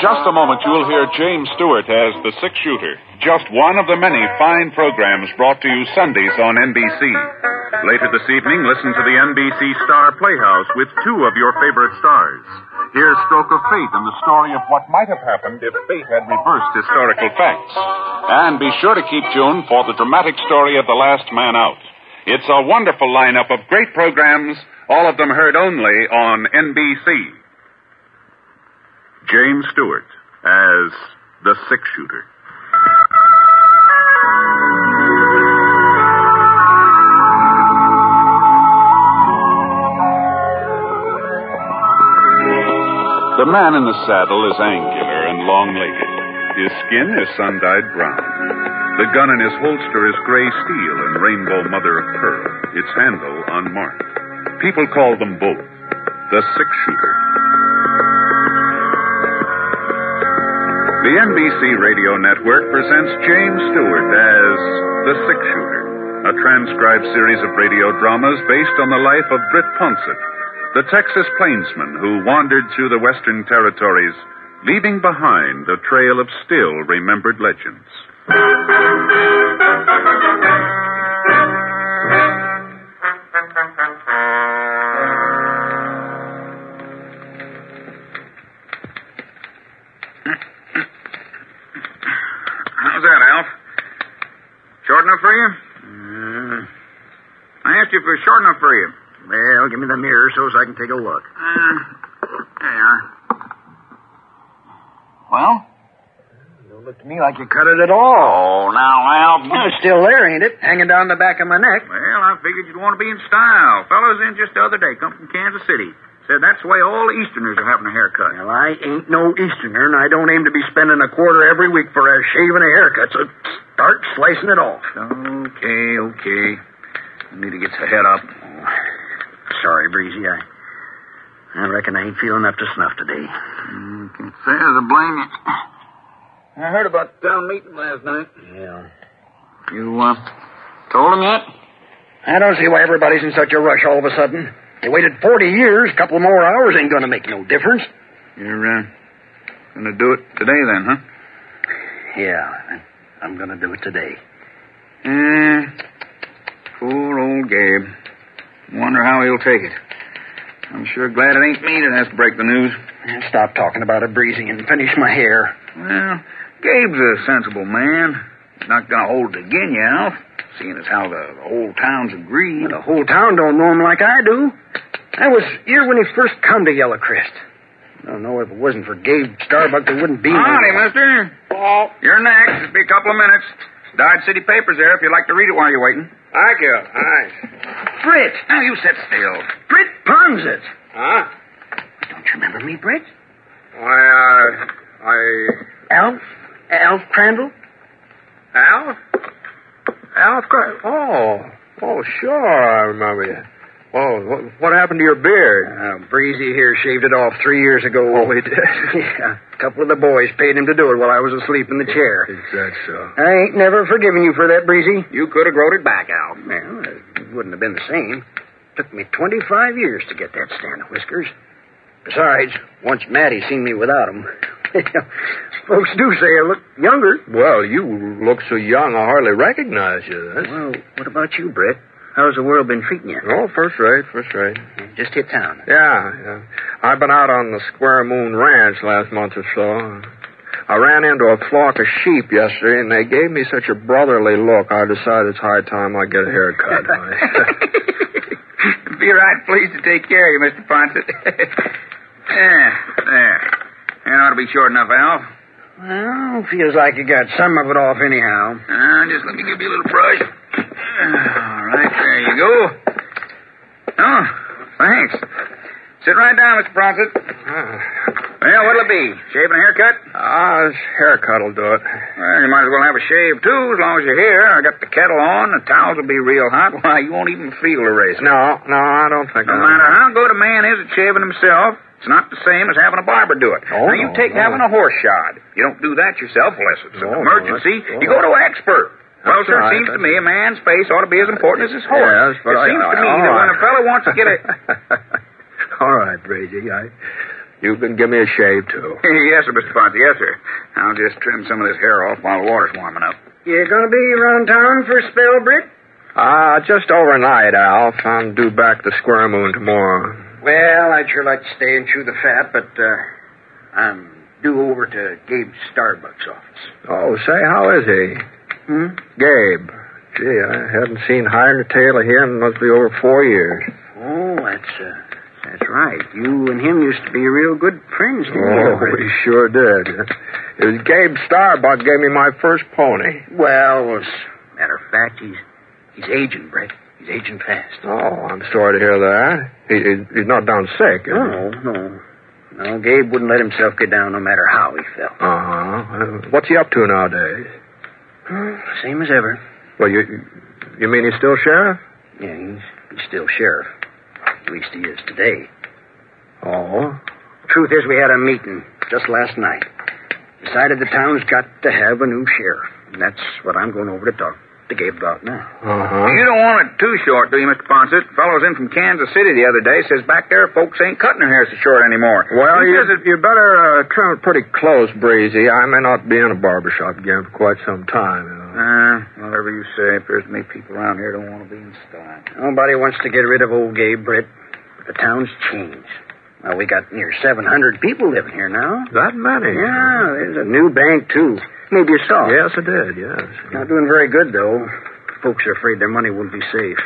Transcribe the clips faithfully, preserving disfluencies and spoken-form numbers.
just a moment, you'll hear James Stewart as the six-shooter, just one of the many fine programs brought to you Sundays on N B C. Later this evening, listen to the N B C Star Playhouse with two of your favorite stars. Here's Stroke of Fate and the story of what might have happened if fate had reversed historical facts. And be sure to keep tuned for the dramatic story of The Last Man Out. It's a wonderful lineup of great programs, all of them heard only on N B C. James Stewart as the six-shooter. The man in the saddle is angular and long-legged. His skin is sun-dyed brown. The gun in his holster is gray steel and rainbow mother of pearl, its handle unmarked. People call them both the six-shooter. The N B C Radio Network presents James Stewart as the six-shooter, a transcribed series of radio dramas based on the life of Britt Ponsett, the Texas plainsman who wandered through the Western Territories, leaving behind a trail of still-remembered legends. How's that, Alf? Short enough for you? Uh, I asked you if it was short enough for you. Well, give me the mirror so I can take a look. Uh, there you are. Well? Don't look to me like you cut it at all. Oh, now, Alf. Well, it's still there, ain't it? Hanging down the back of my neck. Well, I figured you'd want to be in style. Fellows in just the other day come from Kansas City. Said that's the way all the Easterners are having a haircut. Well, I ain't no Easterner, and I don't aim to be spending a quarter every week for a shave and a haircut, so start slicing it off. Okay, okay. I need to get the head up. Oh, sorry, Breezy. I I reckon I ain't feeling up to snuff today. You can say as I blame you. I heard about the town meeting last night. Yeah. You, uh, told him yet? I don't see why everybody's in such a rush all of a sudden. They waited forty years. A couple more hours ain't going to make no difference. You're, uh, going to do it today then, huh? Yeah, I'm going to do it today. Uh, poor old Gabe. Wonder how he'll take it. I'm sure glad it ain't me that has to break the news. Stop talking about it, Breezy, and finish my hair. Well, Gabe's a sensible man. He's not going to hold it again you, Alf, seeing as how the, the whole town's agreed. Well, the whole town don't know him like I do. I was here when he first come to Yellowcrest. I don't know if it wasn't for Gabe Starbuck, there wouldn't be Howdy, no... mister. Paul. You're next. It'll be a couple of minutes. Dodge City Papers there if you'd like to read it while you're waiting. Thank you. Thanks. Britt! Now, you sit still. Britt Ponsett! Huh? Don't you remember me, Britt? Why, uh, I... Alf? Alf Crandall? Alf? Alf Crandall? Oh. Oh, sure, I remember you. Oh, what, what happened to your beard? Uh, Breezy here shaved it off three years ago. Oh, he did? Yeah. A couple of the boys paid him to do it while I was asleep in the chair. Is that so? I ain't never forgiven you for that, Breezy. You could have growed it back, Alf. Well, it wouldn't have been the same. Took me twenty-five years to get that stand of whiskers. Besides, once Maddie seen me without 'em. Folks do say I look younger. Well, you look so young, I hardly recognize you. That's... Well, what about you, Britt? How's the world been treating you? Oh, first rate, first rate. Just hit town. Yeah, yeah. I've been out on the Square Moon Ranch last month or so. I ran into a flock of sheep yesterday, and they gave me such a brotherly look, I decided it's high time I get a haircut. Be right pleased to take care of you, Mister Ponsett. Yeah, there. That ought to be short enough, Alf. Well, feels like you got some of it off anyhow. Uh, just let me give you a little brush. All right, there you go. Oh, thanks. Sit right down, Mister Ponsett. Uh, Well, what'll it be? Shave and a haircut? Ah, this haircut will do it. Well, you might as well have a shave, too, as long as you're here. I got the kettle on. The towels will be real hot. Why, you won't even feel the razor. No, no, I don't think No I matter how good a man is at shaving himself, it's not the same as having a barber do it. Oh, now, you no, take no. having a horse shod. You don't do that yourself unless it's an No, no, emergency. that's- You go to an expert. Well, That's sir, it right, seems to that's- me a man's face ought to be as important as his horse. Yes, but it I- seems to I- me all that when right. a fellow wants to get a... All right, Brady. I, You can give me a shave, too. Yes, sir, Mister Ponce. Yes, sir. I'll just trim some of this hair off while the water's warming up. You gonna be around town for a spell, Britt? Ah, uh, just overnight, Alf. I'm due back to Square Moon tomorrow. Well, I'd sure like to stay and chew the fat, but uh, I'm due over to Gabe Starbuck's office. Oh, say, how is he? Hmm? Gabe. Gee, I haven't seen hide or tail of him. Must be over four years. Oh, that's uh, that's right. You and him used to be real good friends, didn't Oh, you? we sure did. It was Gabe Starbuck gave me my first pony. Well, as a matter of fact, he's he's aging, Brett. He's aging fast. Oh, I'm sorry to hear that. He, he, he's not down sick. is he? No, no. No, Gabe wouldn't let himself get down no matter how he felt. Uh-huh. What's he up to nowadays? Oh, same as ever. Well, you you mean he's still sheriff? Yeah, he's, he's still sheriff. At least he is today. Oh? Truth is, we had a meeting just last night. Decided the town's got to have a new sheriff. And that's what I'm going over to talk to Gabe about now. Uh-huh. You don't want it too short, do you, Mister Ponce? Fellow's in from Kansas City the other day. Says back there folks ain't cutting their hair so short anymore. Well, He you, says it- you better uh, trim it pretty close, Breezy. I may not be in a barbershop again for quite some time. You know. Uh, whatever you say. Appears to me people around here don't want to be in style. Nobody wants to get rid of old Gabe, Britt. But the town's changed. Well, we got near seven hundred people living here now. That many? Yeah, there's a new bank, too. Maybe you saw it. Yes, I did, yes. Not doing very good, though. Folks are afraid their money won't be safe.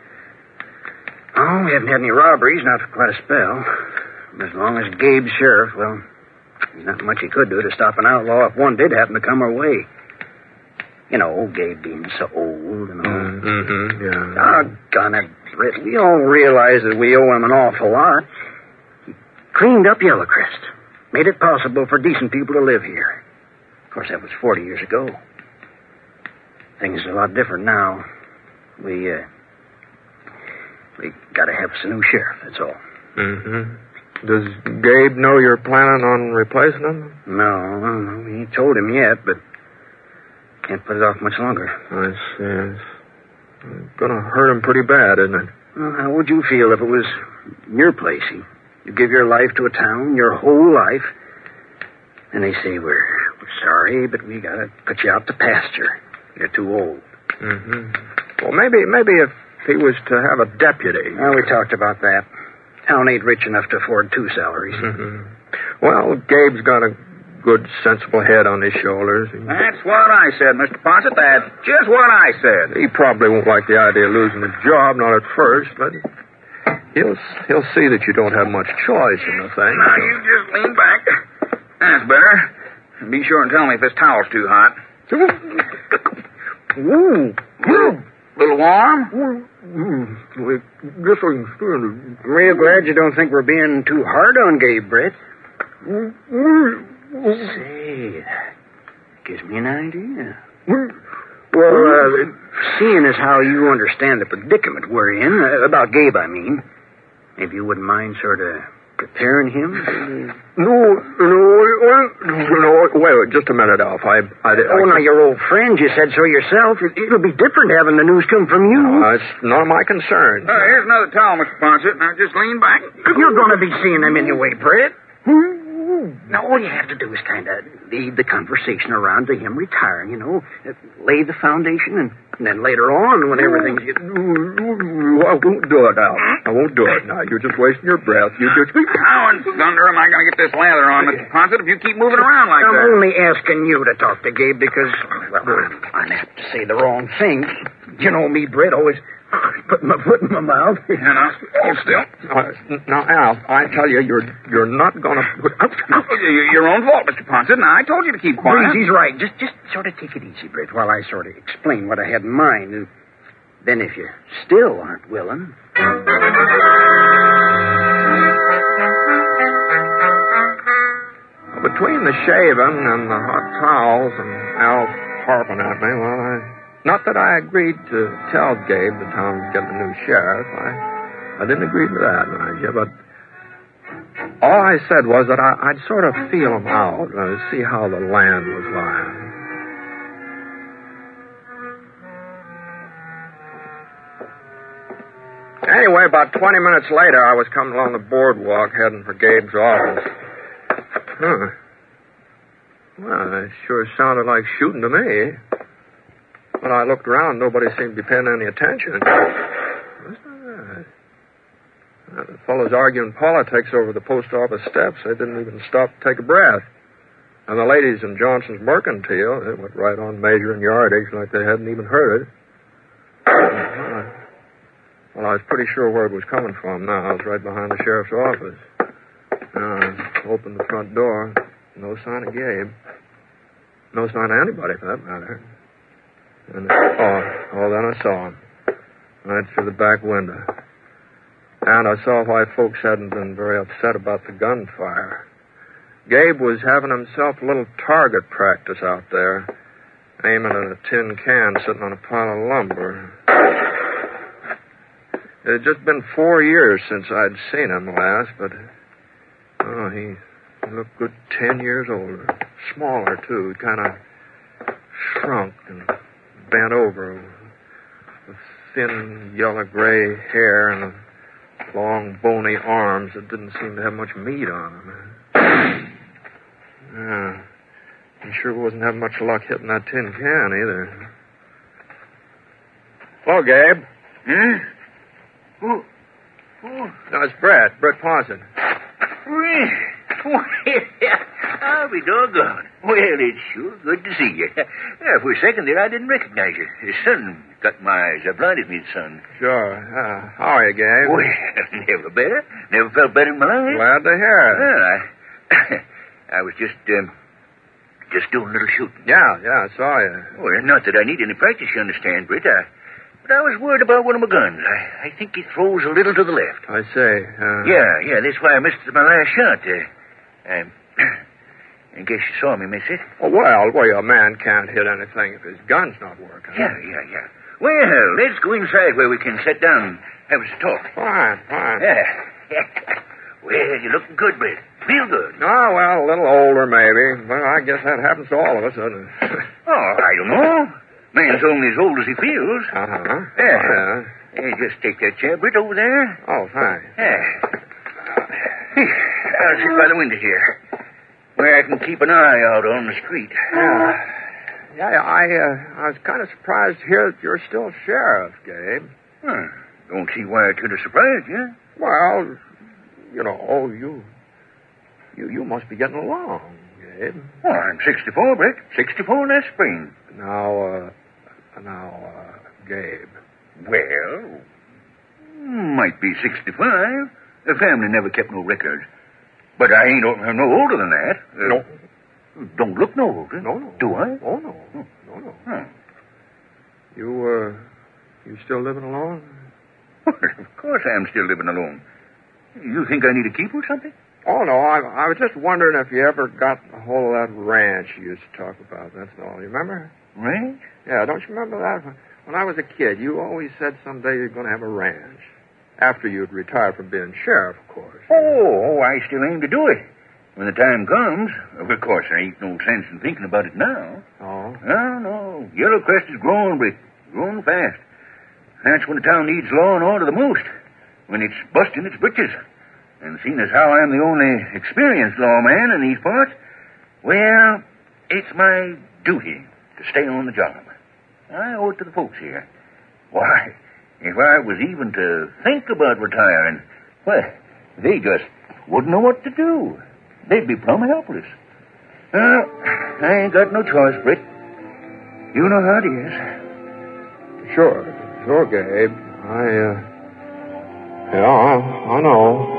Oh, we haven't had any robberies, not for quite a spell. As long as Gabe's sheriff, well, there's not much he could do to stop an outlaw if one did happen to come our way. You know, old Gabe being so old and all. Mm-hmm, yeah. Doggone it, Britt. We all realize that we owe him an awful lot. He cleaned up Yellowcrest. Made it possible for decent people to live here. Of course, that was forty years ago. Things are a lot different now. We, uh... We gotta have us a new sheriff, that's all. Mm-hmm. Does Gabe know you're planning on replacing him? No, no, he told him yet, but can't put it off much longer. I see. It's gonna hurt him pretty bad, isn't it? Well, how would you feel if it was your place? You, you give your life to a town, your whole life, and they say, we're, we're sorry, but we gotta put you out to pasture. You're too old. Mm-hmm. Well, maybe maybe if he was to have a deputy. Well, we talked about that. Town ain't rich enough to afford two salaries. Mm-hmm. Well, Gabe's got a good, sensible head on his shoulders. That's what I said, Mister Ponce. That's just what I said. He probably won't like the idea of losing his job, not at first, but he'll he'll see that you don't have much choice in the thing. Now, you just lean back. That's better. Be sure and tell me if this towel's too hot. Ooh. Little, little warm? Just so you can real glad you don't think we're being too hard on Gabe, Brett. Say, that gives me an idea. Well, uh, seeing as how you understand the predicament we're in, uh, about Gabe, I mean, maybe you wouldn't mind sort of preparing him? No, no, no, wait, just a minute, Alf. I, I, I Oh, now, your old friend, you said so yourself. It, it'll be different having the news come from you. Uh, it's none of my concern. Uh, here's another towel, Mister Ponce. Now, just lean back. You're going to be seeing them anyway, Brett. Now, all you have to do is kind of lead the conversation around to him retiring, you know, lay the foundation, and, and then later on, when everything's... I won't do it, Alf. I won't do it. Now, you're just wasting your breath. You just... How in thunder am I going to get this lather on, Mister Ponce, if you keep moving around like I'm that? only asking you to talk to Gabe because, well, I'm, I'm apt to say the wrong thing. You know me, Brett, always putting my foot in my mouth. You know, hold still. Uh, now, Alf, I tell you, you're you're not going to... Your own fault, Mister Ponce. Now, I told you to keep quiet. Breezy's right. Just, just sort of take it easy, Brett, while I sort of explain what I had in mind. And then if you still aren't willing... Between the shaving and the hot towels and Alf harping at me, well, I... Not that I agreed to tell Gabe the town was getting a new sheriff. I, I didn't agree to that, mind you, but all I said was that I, I'd sort of feel him out, uh, see how the land was lying. Anyway, about twenty minutes later, I was coming along the boardwalk heading for Gabe's office. Huh. Well, it sure sounded like shooting to me. When I looked around, nobody seemed to be paying any attention. What's that? Well, the fellows arguing politics over the post office steps, they didn't even stop to take a breath. And the ladies in Johnson's Mercantile, they went right on measuring yardage like they hadn't even heard it. Well, well, I was pretty sure where it was coming from now. I was right behind the sheriff's office. Now, I opened the front door. No sign of Gabe. No sign of anybody, for that matter. And, oh, oh, then I saw him. Right through the back window. And I saw why folks hadn't been very upset about the gunfire. Gabe was having himself a little target practice out there, aiming at a tin can sitting on a pile of lumber. It had just been four years since I'd seen him last, but, oh, he, he looked good ten years older. Smaller, too. He'd kind of shrunk and bent over with thin yellow-gray hair and long, bony arms that didn't seem to have much meat on them. Yeah, he sure wasn't having much luck hitting that tin can, either. Hello, Gabe. Hmm? Who? Who? No, it's Brett. Brett Parson. Well, I'll be doggone. Well, it's sure good to see you. Yeah, for a second there, I didn't recognize you. The sun got my eyes. I blinded me, son. Sure. Uh, how are you, Gabe? Well, never better. Never felt better in my life. Glad to hear it. Yeah, I, I was just, um, just doing a little shooting. Yeah, yeah, I saw you. Well, not that I need any practice, you understand, Britt. I, but I was worried about one of my guns. I, I think it throws a little to the left. I say. Uh... Yeah, yeah, that's why I missed my last shot. Uh, um, I guess you saw me miss it. Oh, well, well, a man can't hit anything if his gun's not working. Yeah, yeah, yeah. Well, let's go inside where we can sit down and have a talk. Fine, fine. Yeah. Well, you're looking good, Britt. Real good. Oh, well, a little older, maybe. Well, I guess that happens to all of us, doesn't it? Oh, I don't know. Man's only as old as he feels. Uh-huh. Yeah. yeah. Hey, just take that chair, Britt, over there. Oh, thanks. Yeah. I'll sit by the window here, where I can keep an eye out on the street. Yeah. Yeah, I, uh, I was kind of surprised to hear that you're still sheriff, Gabe. Hmm. Don't see why it could have surprised you. Well, you know, oh, you, you, you must be getting along, Gabe. Well, I'm sixty-four, Britt. sixty-four last spring. Now, uh, now, uh, Gabe. Well, might be sixty-five. The family never kept no record. But I ain't no, no older than that. Uh, no. Don't look no older. No, no. Do I? Oh, no. No, no. Huh. You, uh, you still living alone? Well, of course I'm still living alone. You think I need a keeper or something? Oh, no. I, I was just wondering if you ever got a hold of that ranch you used to talk about. That's all. You remember? Ranch? Yeah, don't you remember that? When I was a kid, you always said someday you're going to have a ranch. After you'd retired from being sheriff, of course. Oh, I still aim to do it. When the time comes, of course, there ain't no sense in thinking about it now. Oh? No, no. Yellowcrest is growing, Britt. Growing fast. That's when the town needs law and order the most. When it's busting its britches. And seeing as how I'm the only experienced lawman in these parts, well, it's my duty to stay on the job. I owe it to the folks here. Why, if I was even to think about retiring, well, they just wouldn't know what to do. They'd be plumb helpless. Well, I ain't got no choice, Britt. You know how it is. Sure, sure, Gabe. I, uh... Yeah, I, I know.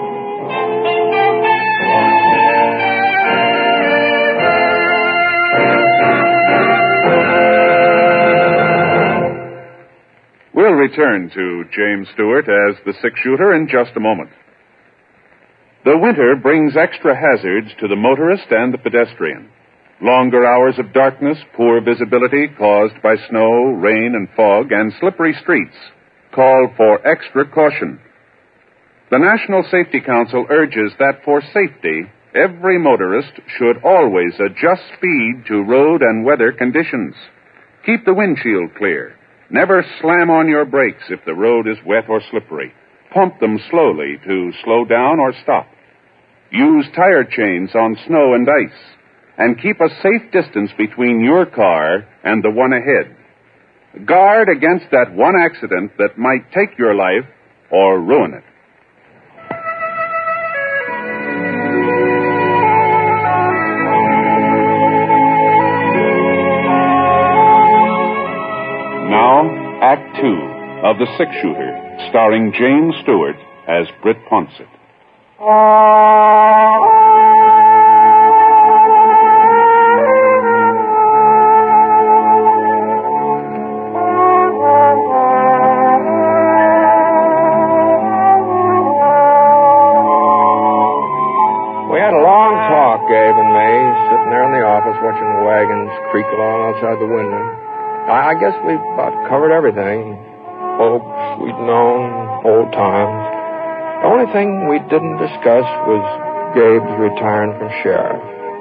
We'll return to James Stewart as the six-shooter in just a moment. The winter brings extra hazards to the motorist and the pedestrian. Longer hours of darkness, poor visibility caused by snow, rain, and fog, and slippery streets call for extra caution. The National Safety Council urges that for safety, every motorist should always adjust speed to road and weather conditions. Keep the windshield clear. Never slam on your brakes if the road is wet or slippery. Pump them slowly to slow down or stop. Use tire chains on snow and ice, and keep a safe distance between your car and the one ahead. Guard against that one accident that might take your life or ruin it. Now, Act Two of The Six Shooter, starring Jane Stewart as Britt Ponsett. Watching the wagons creak along outside the window. I, I guess we about covered everything. Folks we'd known, old times. The only thing we didn't discuss was Gabe's retiring from sheriff.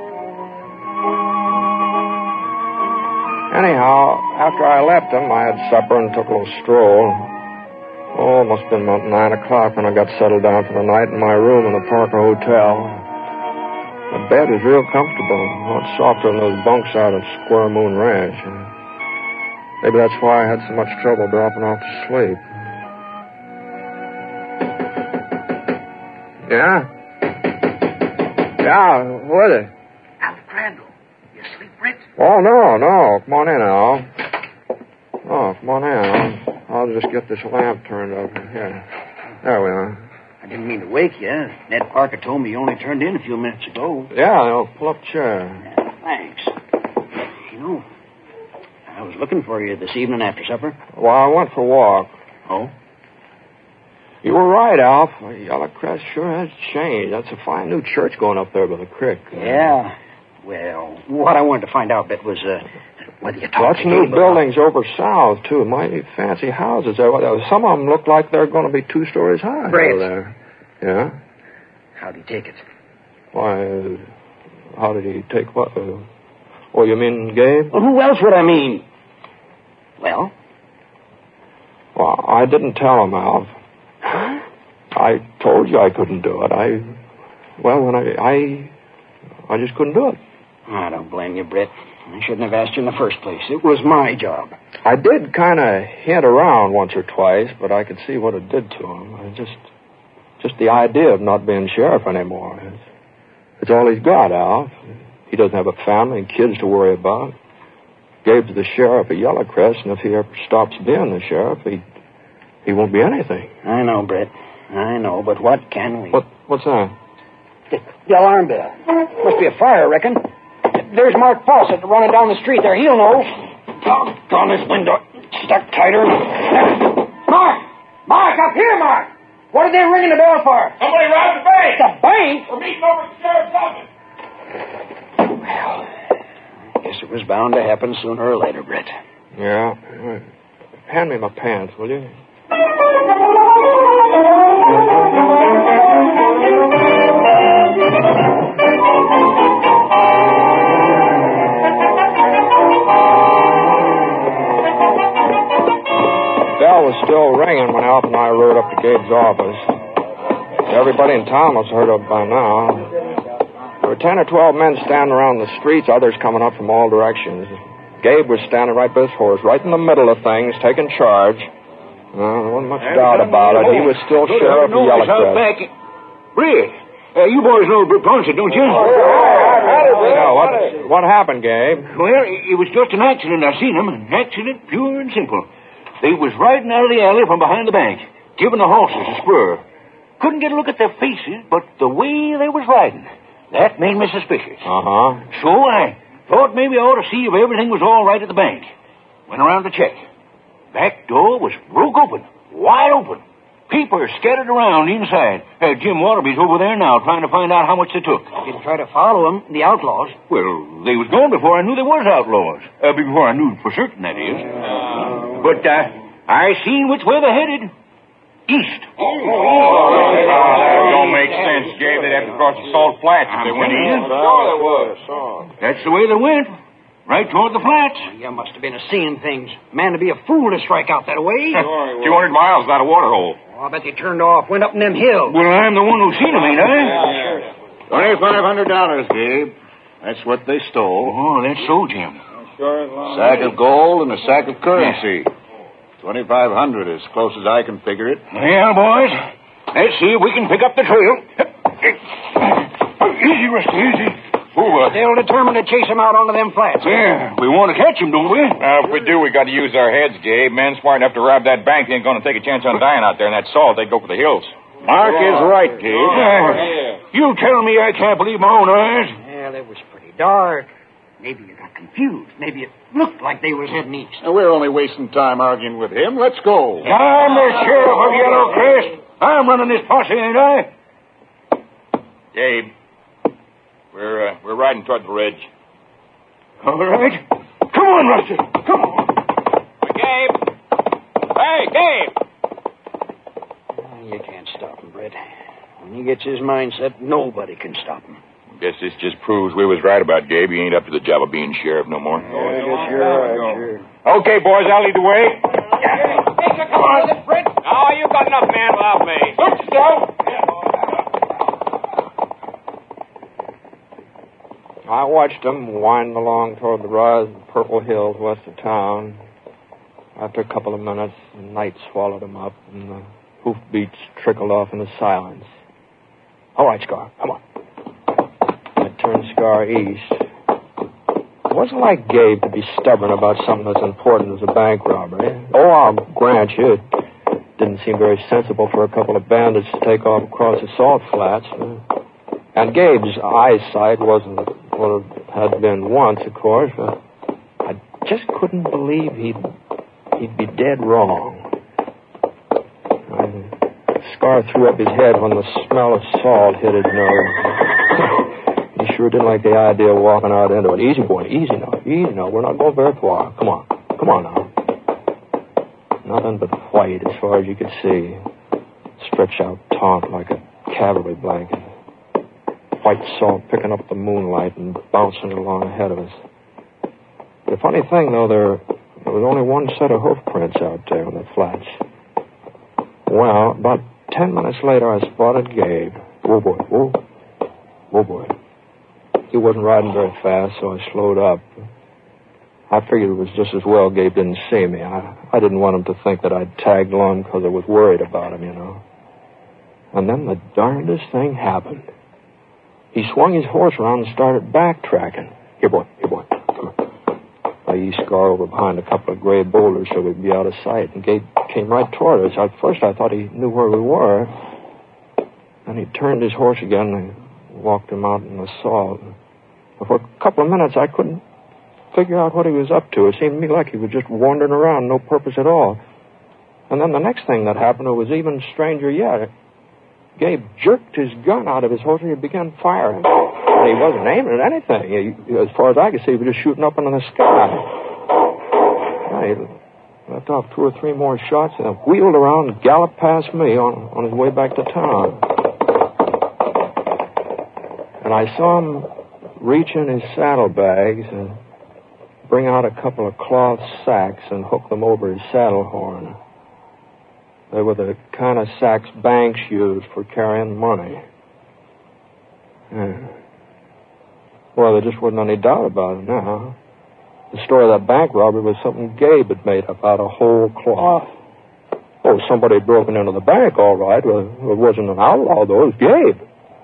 Anyhow, after I left him, I had supper and took a little stroll. Oh, it must have been about nine o'clock when I got settled down for the night in my room in the Parker Hotel. The bed was real comfortable, a lot softer than those bunks out at Square Moon Ranch. Maybe that's why I had so much trouble dropping off to sleep. Yeah? Yeah, who is it? Alf Crandall. You asleep, Britt? Oh, no, no. Come on in, Al. Oh, come on in. I'll, I'll just get this lamp turned up. Here. There we are. I didn't mean to wake you. Ned Parker told me you only turned in a few minutes ago. Yeah, I'll pull up a chair. Yeah, thanks. You know, I was looking for you this evening after supper. Well, I went for a walk. Oh? You were right, Alf. Yellow Crest sure has changed. That's a fine new church going up there by the creek. Yeah. Well, what I wanted to find out, Bit, was uh, whether you talked Lots to of new Gabe buildings over south, too. Mighty fancy houses there. Some of them look like they're going to be two stories high. Great. Over there. Yeah? How'd he take it? Why, uh, how did he take what? Uh, oh, you mean Gabe? Well, who else would I mean? Well? Well, I didn't tell him, Alf. Huh? I told you I couldn't do it. I, well, when I, I, I just couldn't do it. I don't blame you, Britt. I shouldn't have asked you in the first place. It was my job. I did kind of hint around once or twice, but I could see what it did to him. I just, just the idea of not being sheriff anymore. It's, it's all he's got, Alf. He doesn't have a family and kids to worry about. Gabe's the sheriff of Yellow Crest, and if he ever stops being the sheriff, he, he won't be anything. I know, Britt. I know, but what can we? What, what's that? The, the alarm bell. Must be a fire, I reckon. There's Mark Fawcett running down the street there. He'll know. Doggone this window. Stuck tighter. Mark! Mark, up here, Mark! What are they ringing the bell for? Somebody robbed the bank. The bank? We're meeting over at the sheriff's office. Well, I guess it was bound to happen sooner or later, Britt. Yeah. Hand me my pants, will you? Bell was still ringing when Alf and I rode up to Gabe's office. Everybody in town must have heard of it by now. There were ten or twelve men standing around the streets, others coming up from all directions. Gabe was standing right by his horse, right in the middle of things, taking charge. Well, there wasn't much doubt about it. He was still sheriff of Yellow Crest. Britt, uh, you boys know Britt Ponsett, don't you? Yeah, what, what happened, Gabe? Well, it was just an accident. I seen him. An accident, pure and simple. They was riding out of the alley from behind the bank, giving the horses a spur. Couldn't get a look at their faces, but the way they was riding, that made me suspicious. Uh-huh. So I thought maybe I ought to see if everything was all right at the bank. Went around to check. Back door was broke open, wide open. Papers scattered around inside. Uh, Jim Waterby's over there now trying to find out how much they took. Didn't try to follow them, the outlaws. Well, they was gone before I knew they was outlaws. Uh, before I knew for certain, that is. But uh, I seen which way they headed. East. Oh, that don't make sense, Gabe. They'd have to cross the Salt Flats if they went east. Sure they was. That's the way they went. Right toward the flats. You must have been a seeing things. Man to be a fool to strike out that way. Two hundred miles without a water hole. Oh, I bet they turned off, went up in them hills. Well, I'm the one who seen them, ain't I? Yeah, sure. Twenty-five hundred dollars, Gabe. That's what they stole. Oh, that's so, Jim. Sack of gold and a sack of currency. Twenty-five hundred, as close as I can figure it. Well, boys, let's see if we can pick up the trail. Easy, Rusty, easy. Ooh, uh, They'll determine to chase him out onto them flats. Yeah, we want to catch him, don't we? Now, if we do, we got to use our heads, Gabe. Men smart enough to rob that bank ain't going to take a chance on dying out there in that salt. They'd go for the hills. Mark is right, Gabe. Yeah. You tell me I can't believe my own eyes. Well, it was pretty dark. Maybe you got confused. Maybe it looked like they was heading east. Now, we're only wasting time arguing with him. Let's go. I'm the sheriff of Yellow Crest. I'm running this posse, ain't I? Gabe, we're uh, we're riding toward the ridge. All right. Come on, Rusty. Come on. Gabe. Hey, Gabe. Oh, you can't stop him, Brett. When he gets his mind set, nobody can stop him. Guess this just proves we was right about Gabe. He ain't up to the job of being sheriff no more. Oh, I guess you're right, sure. Okay, boys, I'll lead the way. Hey, come on, Brett. Oh, you got enough man without me. Look yourself. I watched them wind along toward the rise of purple hills west of town. After a couple of minutes, the night swallowed them up, and the hoofbeats trickled off into silence. All right, Scar, come on. I turned Scar east. It wasn't like Gabe to be stubborn about something as important as a bank robbery. Oh, I'll grant you, it didn't seem very sensible for a couple of bandits to take off across the salt flats. And Gabe's eyesight wasn't what it had been once, of course. But I just couldn't believe he'd he'd be dead wrong. I, Scar threw up his head when the smell of salt hit his nose. He sure didn't like the idea of walking out into it. Easy, boy, easy now, easy now. We're not going very far. Come on, come on now. Nothing but white as far as you could see. Stretched out taut like a cavalry blanket. White salt picking up the moonlight and bouncing along ahead of us. The funny thing, though, there, there was only one set of hoof prints out there on the flats. Well, about ten minutes later, I spotted Gabe. Whoa, boy, whoa. Whoa, boy. He wasn't riding very fast, so I slowed up. I figured it was just as well Gabe didn't see me. I, I didn't want him to think that I'd tagged along because I was worried about him, you know. And then the darndest thing happened. He swung his horse around and started backtracking. Here, boy, here, boy. Come on. I eased Scar over behind a couple of gray boulders so we'd be out of sight, and Gabe came right toward us. At first, I thought he knew where we were. Then he turned his horse again and walked him out in the salt. For a couple of minutes, I couldn't figure out what he was up to. It seemed to me like he was just wandering around, no purpose at all. And then the next thing that happened was even stranger yet. Gabe jerked his gun out of his holster and began firing. And he wasn't aiming at anything. He, as far as I could see, he was just shooting up into the sky. He left off two or three more shots and then wheeled around and galloped past me on, on his way back to town. And I saw him reach in his saddlebags and bring out a couple of cloth sacks and hook them over his saddle horn. They were the kind of sacks banks used for carrying money. Yeah. Well, there just wasn't any doubt about it now. The story of that bank robbery was something Gabe had made up out of whole cloth. Oh, somebody had broken into the bank, all right. Well, it wasn't an outlaw, though. It was Gabe.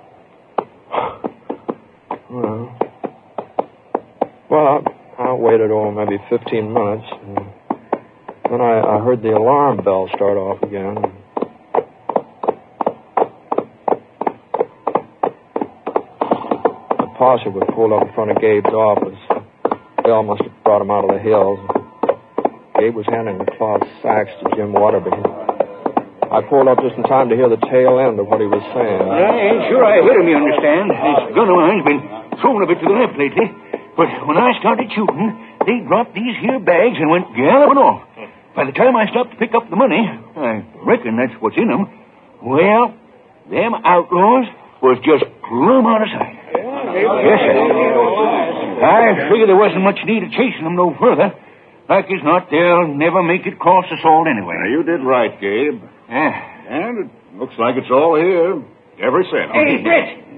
Well, well I, I waited, oh, maybe fifteen minutes. And then I, I heard the alarm bell start off again. The posse was pulled up in front of Gabe's office. Bell must have brought him out of the hills. Gabe was handing the cloth sacks to Jim Waterby. I pulled up just in time to hear the tail end of what he was saying. I ain't sure I hit him, you understand. This gun of mine's been thrown a bit to the left lately. But when I started shooting, they dropped these here bags and went galloping off. By the time I stopped to pick up the money, I reckon that's what's in them, well, them outlaws was just plumb out of sight. Yes, sir. I figured there wasn't much need of chasing them no further. Like as not, they'll never make it cross the salt anyway. Now, you did right, Gabe. Yeah. And it looks like it's all here. Every cent. Hey, Brett,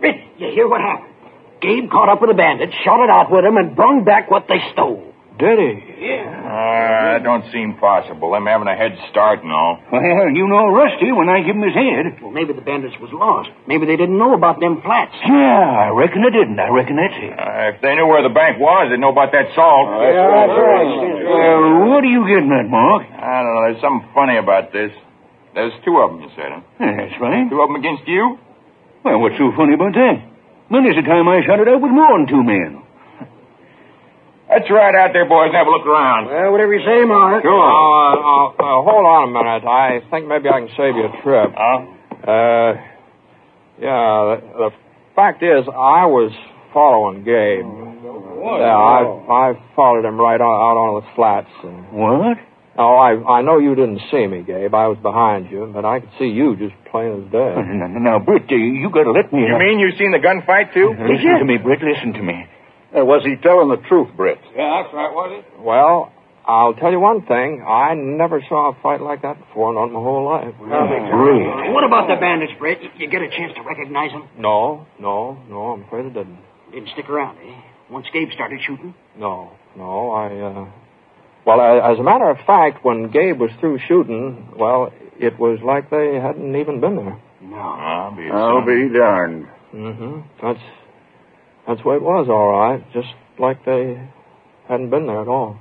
Britt, you hear what happened? Gabe caught up with the bandits, shot it out with them, and brung back what they stole. Did he? Yeah. Uh, that don't seem possible. Them having a head start and all. Well, you know Rusty when I give him his head. Well, maybe the bandits was lost. Maybe they didn't know about them flats. Yeah, I reckon they didn't. I reckon that's it. Uh, if they knew where the bank was, they'd know about that salt. Yeah, that's right. Uh, what are you getting at, Mark? I don't know. There's something funny about this. There's two of them, you said, huh? Yeah, that's right. Two of them against you? Well, what's so funny about that? Many's the time I shot it out with more than two men. Let's ride out there, boys, and have a look around. Well, whatever you say, Mark. Sure. Uh, uh, uh, hold on a minute. I think maybe I can save you a trip. Huh? Uh, yeah, the, the fact is, I was following Gabe. What? Yeah, I I followed him right on, out on the flats. And, What? oh, I I know you didn't see me, Gabe. I was behind you, but I could see you just plain as day. Now, now, now Britt, uh, you gotta let me... You mean you seen the gunfight, too? Listen to me, Britt, listen to me. Uh, was he telling the truth, Britt? Yeah, that's right, was it? Well, I'll tell you one thing. I never saw a fight like that before, not in my whole life. Great. What about the bandits, Britt? You get a chance to recognize them? No, no, no, I'm afraid I didn't. Didn't stick around, eh? Once Gabe started shooting? No, no, I, uh... Well, I, as a matter of fact, when Gabe was through shooting, well, it was like they hadn't even been there. No. I'll be, I'll be darned. Mm-hmm. That's, that's the way it was, all right. Just like they hadn't been there at all.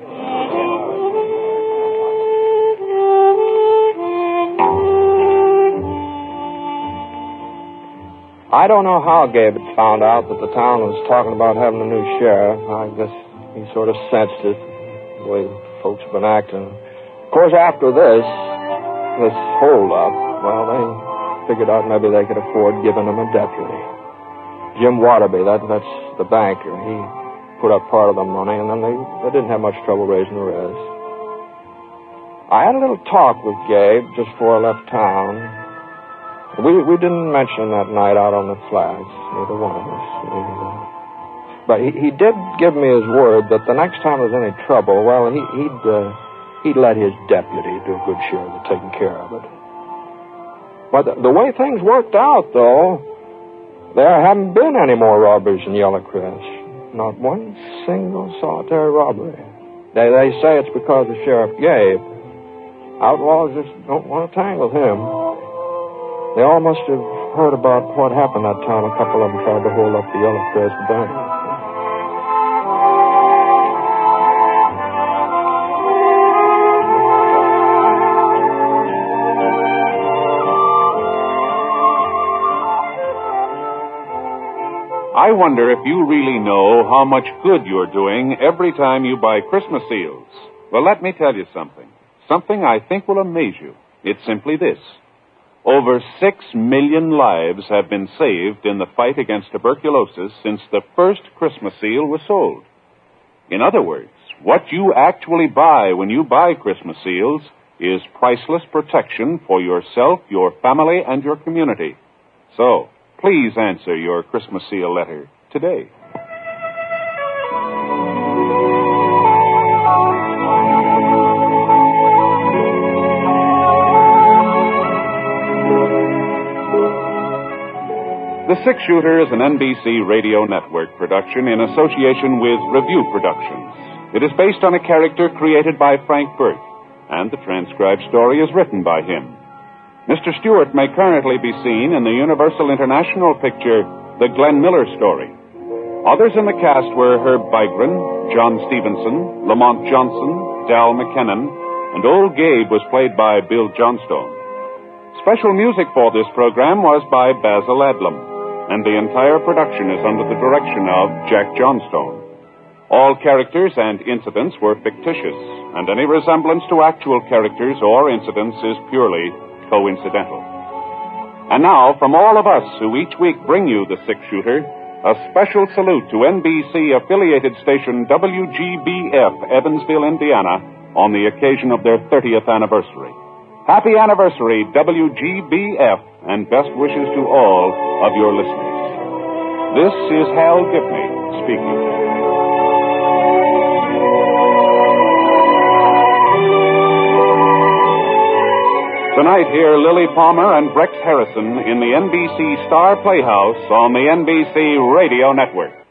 I don't know how Gabe had found out that the town was talking about having a new sheriff. I guess he sort of sensed it, the way folks have been acting. Of course, after this, this hold-up, well, they figured out maybe they could afford giving him a deputy. Jim Waterby, that, that's the banker, he put up part of the money, and then they, they didn't have much trouble raising the rest. I had a little talk with Gabe just before I left town. We we didn't mention that night out on the flats, neither one of us. We, uh, but he, he did give me his word that the next time there's any trouble, well, he, he'd uh, he'd let his deputy do a good share of the taking care of it. But the, the way things worked out, though, there haven't been any more robberies in Yellowcrest. Not one single solitary robbery. They they say it's because of Sheriff Gabe. Outlaws just don't want to tangle with him. They all must have heard about what happened that time a couple of them tried to hold up the Yellowcrest bank. I wonder if you really know how much good you're doing every time you buy Christmas seals. Well, let me tell you something. Something I think will amaze you. It's simply this. Over six million lives have been saved in the fight against tuberculosis since the first Christmas seal was sold. In other words, what you actually buy when you buy Christmas seals is priceless protection for yourself, your family, and your community. So, please answer your Christmas seal letter today. The Six Shooter is an N B C Radio Network production in association with Review Productions. It is based on a character created by Frank Burke, and the transcribed story is written by him. Mister Stewart may currently be seen in the Universal International picture, The Glenn Miller Story. Others in the cast were Herb Vigran, John Stevenson, Lamont Johnson, Dal McKinnon, and Old Gabe was played by Bill Johnstone. Special music for this program was by Basil Adlam, and the entire production is under the direction of Jack Johnstone. All characters and incidents were fictitious, and any resemblance to actual characters or incidents is purely coincidental. And now, from all of us who each week bring you the Six Shooter, a special salute to N B C-affiliated station W G B F, Evansville, Indiana, on the occasion of their thirtieth anniversary. Happy anniversary, W G B F, and best wishes to all of your listeners. This is Hal Gibney speaking. Tonight, hear Lily Palmer and Brex Harrison in the N B C Star Playhouse on the N B C Radio Network.